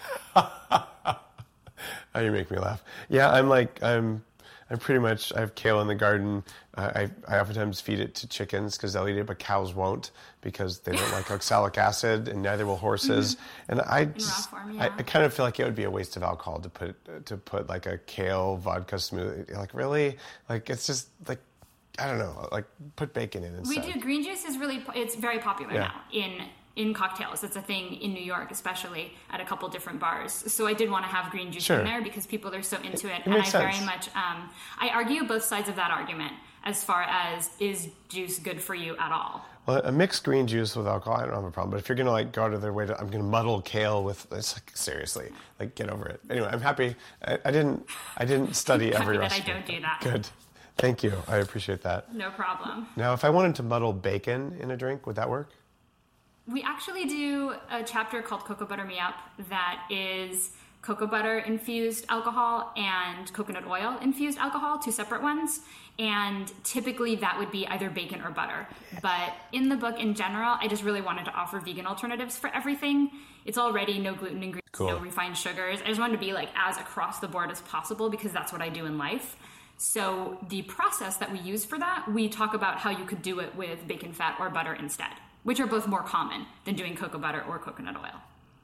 while. Oh, you make me laugh. Yeah, I'm pretty much, I have kale in the garden. I oftentimes feed it to chickens because they'll eat it, but cows won't because they don't like oxalic acid, and neither will horses. And I just, raw form, yeah. I kind of feel like it would be a waste of alcohol to put like a kale vodka smoothie. Like really, like it's just like, I don't know, like put bacon in instead. We do. Green juice is it's very popular now in cocktails. It's a thing in New York, especially at a couple different bars. So I did want to have green juice in there because people are so into it. And I very much, I argue both sides of that argument as far as, is juice good for you at all? Well, a mixed green juice with alcohol, I don't have a problem. But if you're going to like go out of their way I'm going to muddle kale with, it's like, seriously, like get over it. Anyway, I'm happy. I didn't study every recipe. I don't do that. Good. Thank you. I appreciate that. No problem. Now, if I wanted to muddle bacon in a drink, would that work? We actually do a chapter called Cocoa Butter Me Up that is cocoa butter infused alcohol and coconut oil infused alcohol, two separate ones. And typically that would be either bacon or butter. But in the book in general, I just really wanted to offer vegan alternatives for everything. It's already no gluten ingredients, no refined sugars. I just wanted to be like as across the board as possible because that's what I do in life. So the process that we use for that, we talk about how you could do it with bacon fat or butter instead, which are both more common than doing cocoa butter or coconut oil.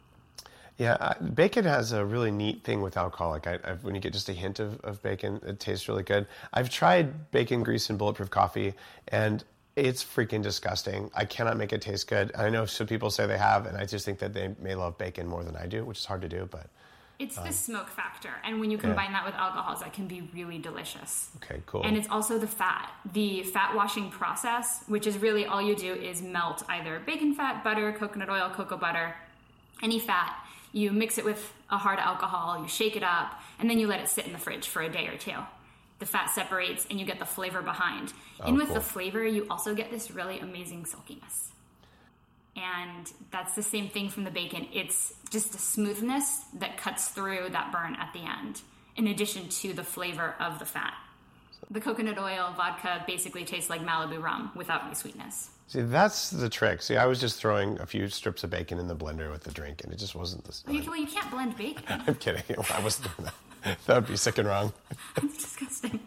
Yeah, bacon has a really neat thing with alcohol. Like when you get just a hint of bacon, it tastes really good. I've tried bacon grease in Bulletproof coffee, and it's freaking disgusting. I cannot make it taste good. I know some people say they have, and I just think that they may love bacon more than I do, which is hard to do, but... It's the smoke factor, and when you combine that with alcohols, that can be really delicious. Okay, cool. And it's also the fat. The fat washing process, which is really all you do is melt either bacon fat, butter, coconut oil, cocoa butter, any fat. You mix it with a hard alcohol, you shake it up, and then you let it sit in the fridge for a day or two. The fat separates, and you get the flavor behind. And with the flavor, you also get this really amazing silkiness. And that's the same thing from the bacon. It's just a smoothness that cuts through that burn at the end. in addition to the flavor of the fat. The coconut oil vodka basically tastes like Malibu rum without any sweetness. See, that's the trick. See, I was just throwing a few strips of bacon in the blender with the drink, and it just wasn't the same. Well, you can't blend bacon. I'm kidding. I wasn't doing that. That would be sick and wrong. It's disgusting.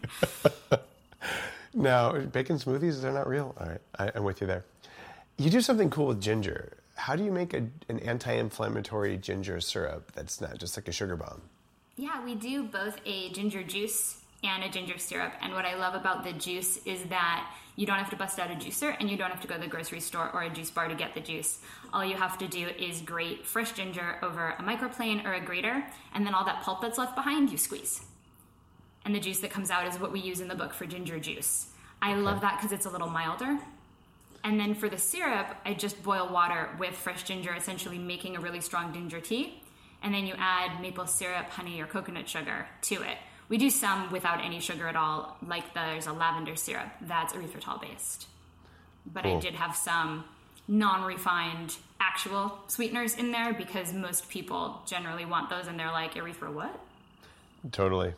Now, bacon smoothies, they're not real? All right, I'm with you there. You do something cool with ginger. How do you make an anti-inflammatory ginger syrup that's not just like a sugar bomb? Yeah, we do both a ginger juice and a ginger syrup. And what I love about the juice is that you don't have to bust out a juicer and you don't have to go to the grocery store or a juice bar to get the juice. All you have to do is grate fresh ginger over a microplane or a grater, and then all that pulp that's left behind, you squeeze. And the juice that comes out is what we use in the book for ginger juice. I love that because it's a little milder. And then for the syrup, I just boil water with fresh ginger, essentially making a really strong ginger tea. And then you add maple syrup, honey, or coconut sugar to it. We do some without any sugar at all, like there's a lavender syrup that's erythritol-based. But cool. I did have some non-refined actual sweeteners in there because most people generally want those and they're like, erythro what? Totally.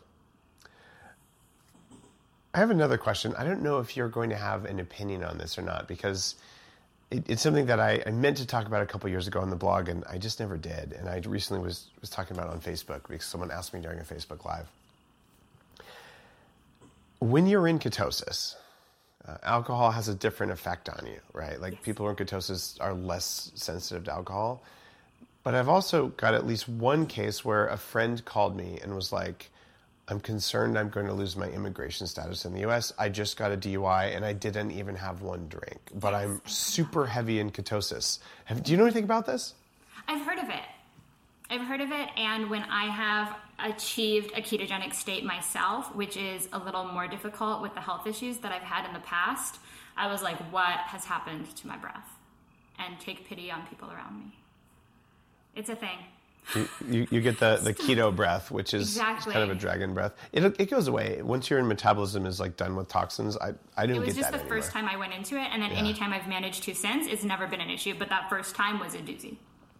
I have another question. I don't know if you're going to have an opinion on this or not, because it's something that I meant to talk about a couple years ago on the blog, and I just never did. And I recently was talking about it on Facebook because someone asked me during a Facebook Live. When you're in ketosis, alcohol has a different effect on you, right? Like people in ketosis are less sensitive to alcohol. But I've also got at least one case where a friend called me and was like, I'm concerned I'm going to lose my immigration status in the U.S. I just got a DUI and I didn't even have one drink, but I'm super heavy in ketosis. Do you know anything about this? I've heard of it. And when I have achieved a ketogenic state myself, which is a little more difficult with the health issues that I've had in the past, I was like, what has happened to my breath? And take pity on people around me. It's a thing. You get the keto breath, which is exactly. kind of a dragon breath. It goes away. Once your metabolism is like done with toxins, I didn't get that anymore. It was just the first time I went into it, and then any time I've managed to since, it's never been an issue. But that first time was a doozy.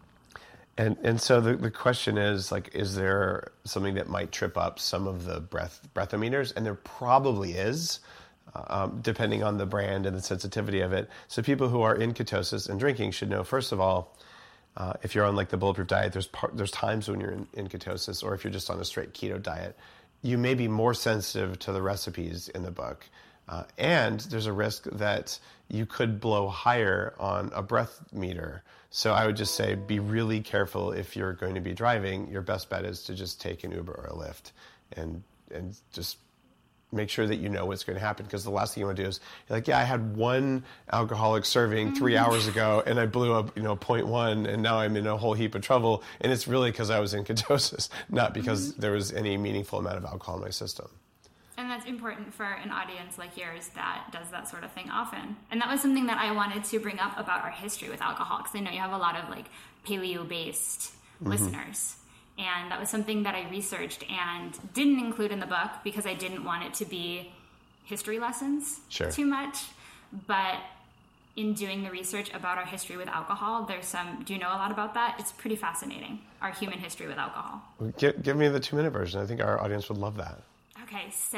And so the question is, like, is there something that might trip up some of the breathometers? And there probably is, depending on the brand and the sensitivity of it. So people who are in ketosis and drinking should know, first of all, if you're on like the Bulletproof diet, there's times when you're in ketosis, or if you're just on a straight keto diet, you may be more sensitive to the recipes in the book. And there's a risk that you could blow higher on a breath meter. So I would just say, be really careful if you're going to be driving. Your best bet is to just take an Uber or a Lyft and just make sure that you know what's going to happen, because the last thing you want to do is you're like, I had one alcoholic serving 3 hours ago and I blew up 0.1 and now I'm in a whole heap of trouble, and it's really because I was in ketosis, not because there was any meaningful amount of alcohol in my system. And that's important for an audience like yours that does that sort of thing often. And that was something that I wanted to bring up about our history with alcohol, because I know you have a lot of like paleo-based listeners. And that was something that I researched and didn't include in the book because I didn't want it to be history lessons too much. But in doing the research about our history with alcohol, do you know a lot about that? It's pretty fascinating, our human history with alcohol. Give me the 2-minute version. I think our audience would love that. Okay, so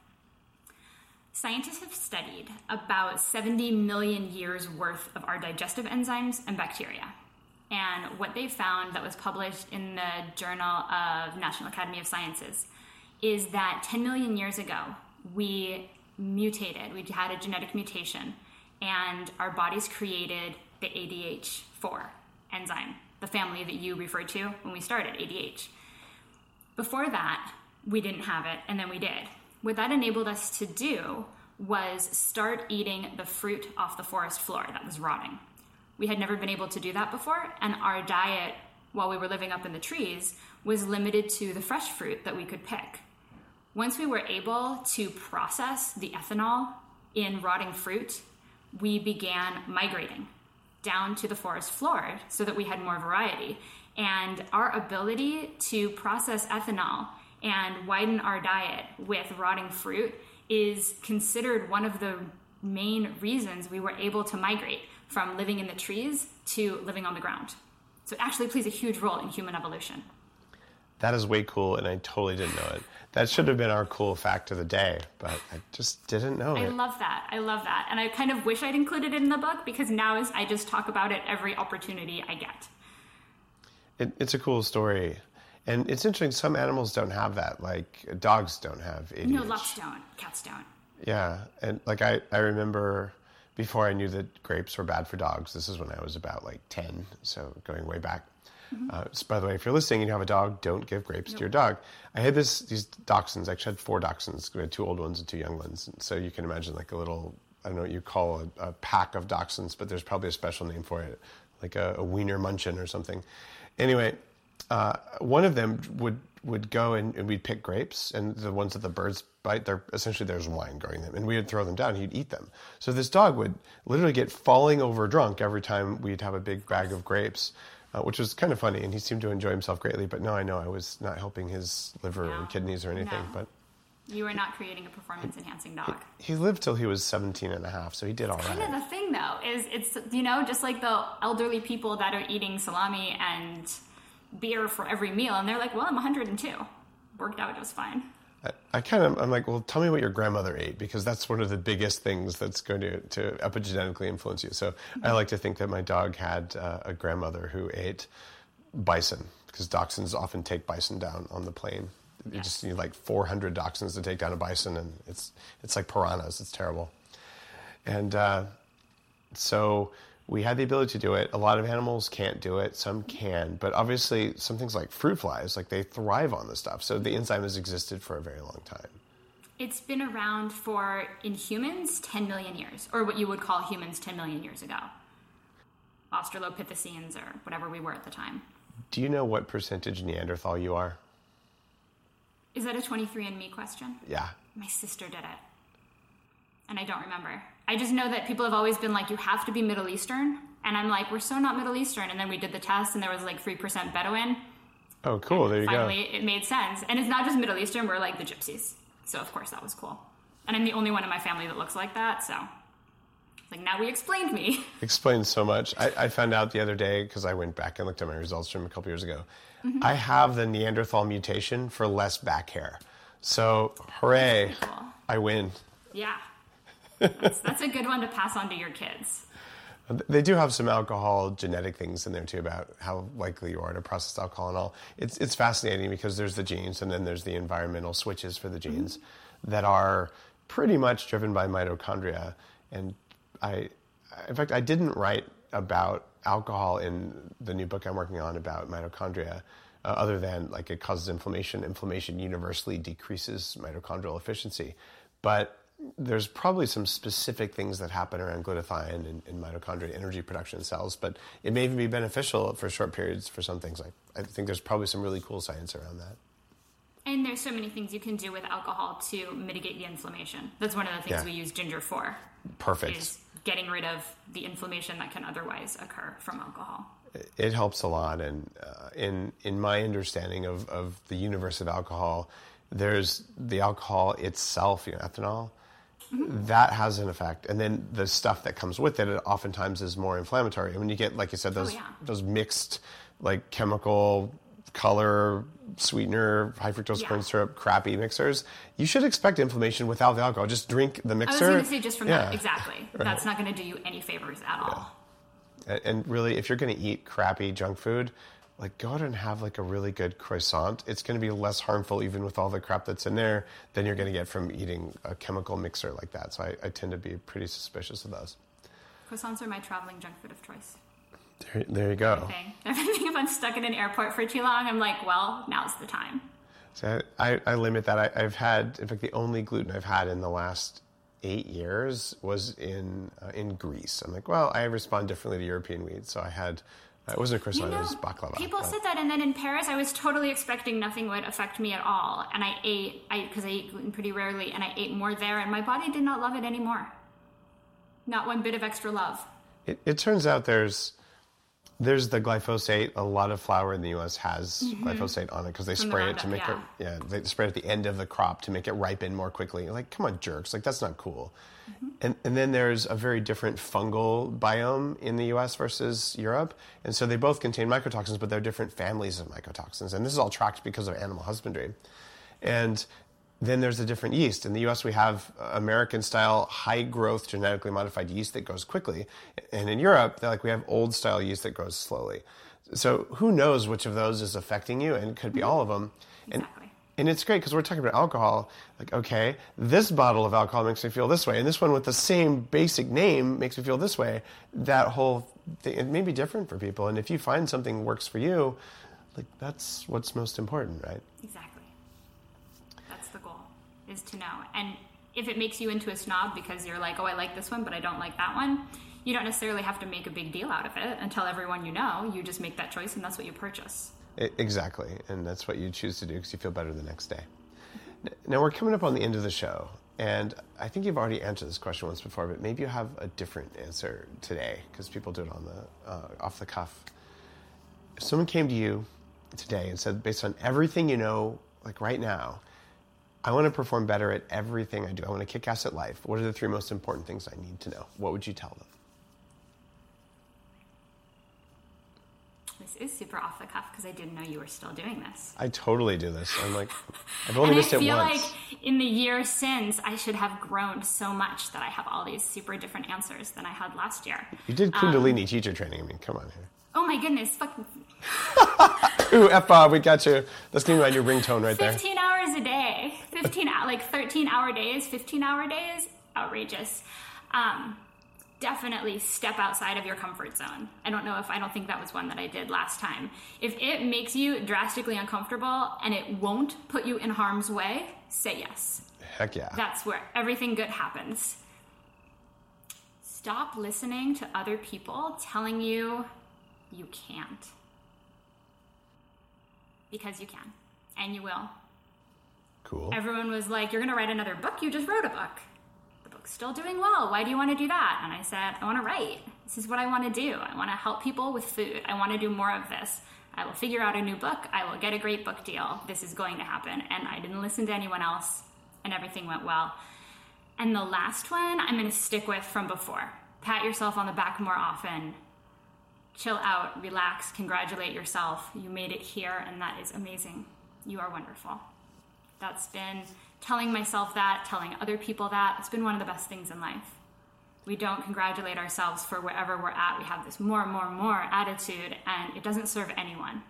scientists have studied about 70 million years worth of our digestive enzymes and bacteria. And what they found that was published in the Journal of National Academy of Sciences is that 10 million years ago, we mutated. We had a genetic mutation, and our bodies created the ADH4 enzyme, the family that you referred to when we started, ADH. Before that, we didn't have it, and then we did. What that enabled us to do was start eating the fruit off the forest floor that was rotting. We had never been able to do that before, and our diet while we were living up in the trees was limited to the fresh fruit that we could pick. Once we were able to process the ethanol in rotting fruit, we began migrating down to the forest floor so that we had more variety. And our ability to process ethanol and widen our diet with rotting fruit is considered one of the main reasons we were able to migrate from living in the trees to living on the ground. So it actually plays a huge role in human evolution. That is way cool, and I totally didn't know it. That should have been our cool fact of the day, but I just didn't know it. I love that. And I kind of wish I'd included it in the book, because now I just talk about it every opportunity I get. It's a cool story. And it's interesting, some animals don't have that. Like dogs don't have ADHD. No, lots don't. Cats don't. Yeah. And like I remember before I knew that grapes were bad for dogs, this is when I was about like 10, so going way back. So by the way, if you're listening and you have a dog, don't give grapes to your dog. I had these dachshunds. I actually had 4 dachshunds. We had 2 old ones and 2 young ones. And so you can imagine like a little, I don't know what you call a pack of dachshunds, but there's probably a special name for it, like a wiener munchin or something. Anyway, one of them would go and we'd pick grapes, and the ones that the birds bite, there's wine growing them, and we would throw them down, he'd eat them. So this dog would literally get falling over drunk every time we'd have a big bag of grapes. Which was kind of funny, and he seemed to enjoy himself greatly. But no, I know I was not helping his liver or kidneys or anything. No. But you were not creating a performance-enhancing dog. he lived till he was 17 and a half, so he did all right. Kind of the thing, though, is it's, just like the elderly people that are eating salami and beer for every meal, and they're like, well, I'm 102. Worked out just fine. I'm like, well, tell me what your grandmother ate, because that's one of the biggest things that's going to epigenetically influence you. So I like to think that my dog had a grandmother who ate bison, because dachshunds often take bison down on the plane. You just need like 400 dachshunds to take down a bison, and it's like piranhas. It's terrible. And so we had the ability to do it. A lot of animals can't do it. Some can. But obviously, some things like fruit flies, like they thrive on this stuff. So the enzyme has existed for a very long time. It's been around for, in humans, 10 million years, or what you would call humans 10 million years ago. Australopithecines, or whatever we were at the time. Do you know what percentage Neanderthal you are? Is that a 23andMe question? Yeah. My sister did it. And I don't remember. I just know that people have always been like, you have to be Middle Eastern. And I'm like, we're so not Middle Eastern. And then we did the test, and there was like 3% Bedouin. Oh, cool. There you go. Finally, it made sense. And it's not just Middle Eastern. We're like the gypsies. So, of course, that was cool. And I'm the only one in my family that looks like that. So, it's like, now we explained me. Explains so much. I found out the other day, because I went back and looked at my results from a couple years ago. I have the Neanderthal mutation for less back hair. So, hooray. Cool. I win. Yeah. That's a good one to pass on to your kids. They do have some alcohol genetic things in there too, about how likely you are to process alcohol and all. It's fascinating, because there's the genes, and then there's the environmental switches for the genes that are pretty much driven by mitochondria. And in fact, I didn't write about alcohol in the new book I'm working on about mitochondria, other than like it causes inflammation. Inflammation universally decreases mitochondrial efficiency. But there's probably some specific things that happen around glutathione and mitochondria energy production in cells, but it may even be beneficial for short periods for some things. I think there's probably some really cool science around that. And there's so many things you can do with alcohol to mitigate the inflammation. That's one of the things we use ginger for. Perfect. Is getting rid of the inflammation that can otherwise occur from alcohol. It helps a lot. And in my understanding of the universe of alcohol, there's the alcohol itself, ethanol. That has an effect, and then the stuff that comes with it oftentimes is more inflammatory. And when you get, like you said, those mixed, like chemical, color, sweetener, high fructose corn syrup, crappy mixers, you should expect inflammation without the alcohol. Just drink the mixer. I was going to say just from that, exactly. Right. That's not going to do you any favors at all. And really, if you're going to eat crappy junk food, like go out and have like a really good croissant. It's going to be less harmful, even with all the crap that's in there, than you're going to get from eating a chemical mixer like that. So I tend to be pretty suspicious of those. Croissants are my traveling junk food of choice. There you go. Everything, if I'm stuck in an airport for too long, I'm like, well, now's the time. So I limit that. I've had, in fact, the only gluten I've had in the last 8 years was in Greece. I'm like, well, I respond differently to European wheat, so I had. It wasn't a croissant, it was baklava. People said that, and then in Paris, I was totally expecting nothing would affect me at all. And because I eat gluten pretty rarely, and I ate more there, and my body did not love it anymore. Not one bit of extra love. It turns out there's There's the glyphosate. A lot of flour in the U.S. has glyphosate on it because they spray it to make they spray it at the end of the crop to make it ripen more quickly. You're like, come on, jerks! Like that's not cool. And then there's a very different fungal biome in the U.S. versus Europe, and so they both contain mycotoxins, but they're different families of mycotoxins. And this is all tracked because of animal husbandry. And then there's a different yeast. In the U.S., we have American-style, high-growth, genetically modified yeast that grows quickly. And in Europe, we have old-style yeast that grows slowly. So who knows which of those is affecting you, and it could be all of them. Exactly. And it's great because we're talking about alcohol. Like, okay, this bottle of alcohol makes me feel this way, and this one with the same basic name makes me feel this way. That whole thing, it may be different for people. And if you find something works for you, like that's what's most important, right? Exactly. The goal is to know. And if it makes you into a snob because you're like, oh, I like this one, but I don't like that one, you don't necessarily have to make a big deal out of it and tell everyone you know. You just make that choice and that's what you purchase. Exactly. And that's what you choose to do because you feel better the next day. Now we're coming up on the end of the show, and I think you've already answered this question once before, but maybe you have a different answer today because people do it on the off the cuff. If someone came to you today and said, based on everything you know, like right now, I want to perform better at everything I do. I want to kick ass at life. What are the 3 most important things I need to know? What would you tell them? This is super off the cuff because I didn't know you were still doing this. I totally do this. I'm like, I've only missed it once. I feel like in the year since, I should have grown so much that I have all these super different answers than I had last year. You did Kundalini teacher training. I mean, come on here. Oh my goodness. Ooh, F-Bob, we got you. That's going to be on your ringtone right 15 hours a day. 13-hour days, 15-hour days. Outrageous. Definitely step outside of your comfort zone. I don't think that was one that I did last time. If it makes you drastically uncomfortable and it won't put you in harm's way, say yes. Heck yeah. That's where everything good happens. Stop listening to other people telling you you can't. Because you can. And you will. Cool. Everyone was like, you're going to write another book? You just wrote a book. The book's still doing well. Why do you want to do that? And I said, I want to write. This is what I want to do. I want to help people with food. I want to do more of this. I will figure out a new book. I will get a great book deal. This is going to happen. And I didn't listen to anyone else, and everything went well. And the last one I'm going to stick with from before. Pat yourself on the back more often. Chill out, relax, congratulate yourself. You made it here, and that is amazing. You are wonderful. That's been telling myself that, telling other people that. It's been one of the best things in life. We don't congratulate ourselves for wherever we're at. We have this more attitude, and it doesn't serve anyone.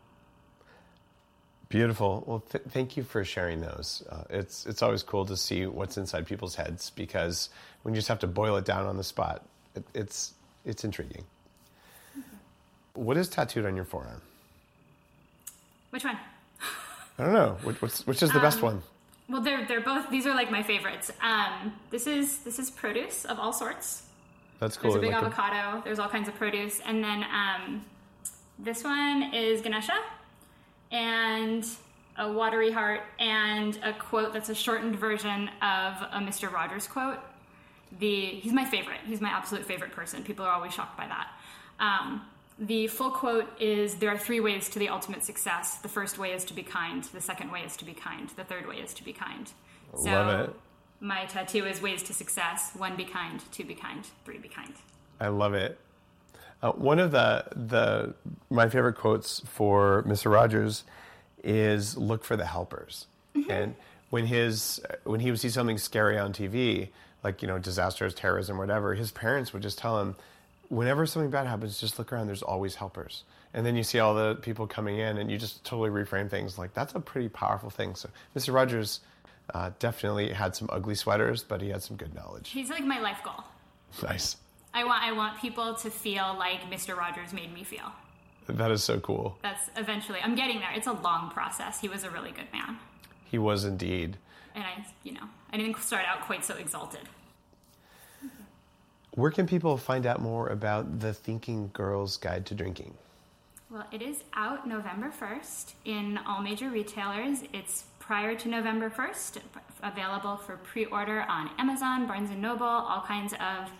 Beautiful. Well, thank you for sharing those. It's always cool to see what's inside people's heads because when you just have to boil it down on the spot, it's intriguing. What is tattooed on your forearm? Which one? I don't know. Which is the best one? Well, they're both. These are like my favorites. This is produce of all sorts. That's cool. There's a big avocado. There's all kinds of produce, and then this one is Ganesha, and a watery heart, and a quote that's a shortened version of a Mr. Rogers quote. He's my favorite. He's my absolute favorite person. People are always shocked by that. The full quote is, there are 3 ways to the ultimate success. The first way is to be kind. The second way is to be kind. The third way is to be kind. Love it. My tattoo is ways to success. 1, be kind. 2, be kind. 3, be kind. I love it. One of my favorite quotes for Mr. Rogers is look for the helpers. Mm-hmm. And when he would see something scary on TV, like, disasters, terrorism, whatever, his parents would just tell him, whenever something bad happens, just look around. There's always helpers. And then you see all the people coming in, and you just totally reframe things. Like, that's a pretty powerful thing. So Mr. Rogers definitely had some ugly sweaters, but he had some good knowledge. He's like my life goal. Nice. I want people to feel like Mr. Rogers made me feel. That is so cool. That's eventually. I'm getting there. It's a long process. He was a really good man. He was indeed. And I didn't start out quite so exalted. Where can people find out more about the Thinking Girls Guide to Drinking? Well, it is out November 1st in all major retailers. It's prior to November 1st, available for pre-order on Amazon, Barnes & Noble, all kinds of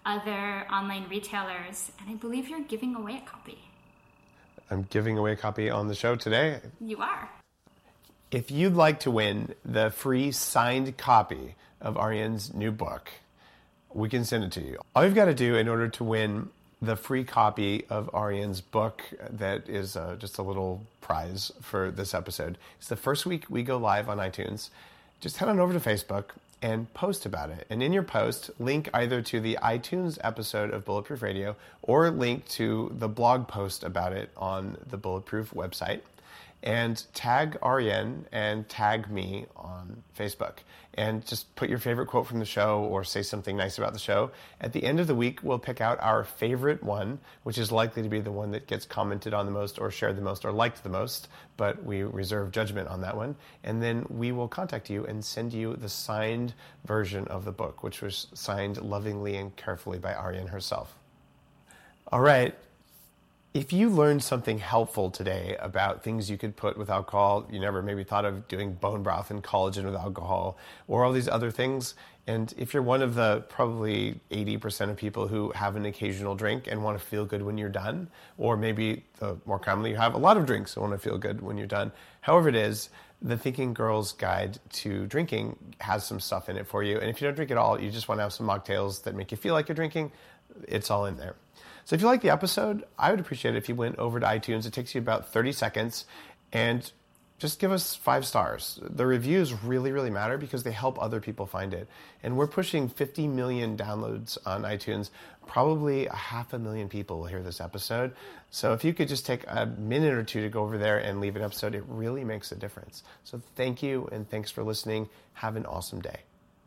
other online retailers, and I believe you're giving away a copy. I'm giving away a copy on the show today. You are. If you'd like to win the free signed copy of Ariane's new book, we can send it to you. All you've got to do in order to win the free copy of Ariane's book that is just a little prize for this episode is the first week we go live on iTunes. Just head on over to Facebook and post about it. And in your post, link either to the iTunes episode of Bulletproof Radio or link to the blog post about it on the Bulletproof website. And tag Ariane and tag me on Facebook. And just put your favorite quote from the show or say something nice about the show. At the end of the week, we'll pick out our favorite one, which is likely to be the one that gets commented on the most or shared the most or liked the most. But we reserve judgment on that one. And then we will contact you and send you the signed version of the book, which was signed lovingly and carefully by Ariane herself. All right. If you learned something helpful today about things you could put with alcohol, you never maybe thought of doing bone broth and collagen with alcohol or all these other things, and if you're one of the probably 80% of people who have an occasional drink and want to feel good when you're done, or maybe more commonly you have a lot of drinks and want to feel good when you're done, however it is, the Thinking Girl's Guide to Drinking has some stuff in it for you. And if you don't drink at all, you just want to have some mocktails that make you feel like you're drinking, it's all in there. So if you like the episode, I would appreciate it if you went over to iTunes. It takes you about 30 seconds and just give us 5 stars. The reviews really, really matter because they help other people find it. And we're pushing 50 million downloads on iTunes. Probably 500,000 people will hear this episode. So if you could just take a minute or two to go over there and leave an episode, it really makes a difference. So thank you, and thanks for listening. Have an awesome day.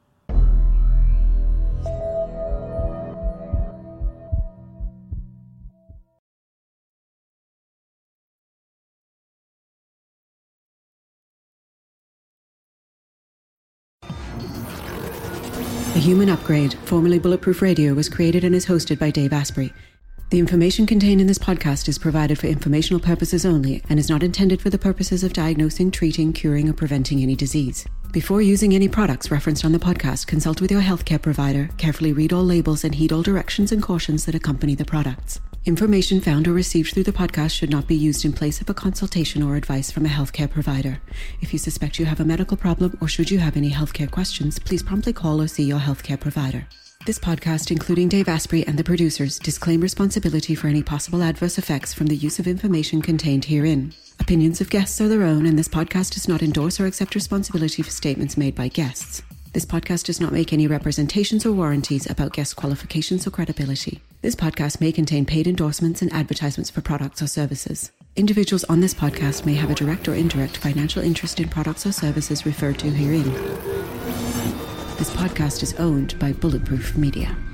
The Human Upgrade, formerly Bulletproof Radio, was created and is hosted by Dave Asprey. The information contained in this podcast is provided for informational purposes only and is not intended for the purposes of diagnosing, treating, curing, or preventing any disease. Before using any products referenced on the podcast, consult with your healthcare provider, carefully read all labels, and heed all directions and cautions that accompany the products. Information found or received through the podcast should not be used in place of a consultation or advice from a healthcare provider. If you suspect you have a medical problem or should you have any healthcare questions, please promptly call or see your healthcare provider. This podcast, including Dave Asprey and the producers, disclaim responsibility for any possible adverse effects from the use of information contained herein. Opinions of guests are their own, and this podcast does not endorse or accept responsibility for statements made by guests. This podcast does not make any representations or warranties about guest qualifications or credibility. This podcast may contain paid endorsements and advertisements for products or services. Individuals on this podcast may have a direct or indirect financial interest in products or services referred to herein. This podcast is owned by Bulletproof Media.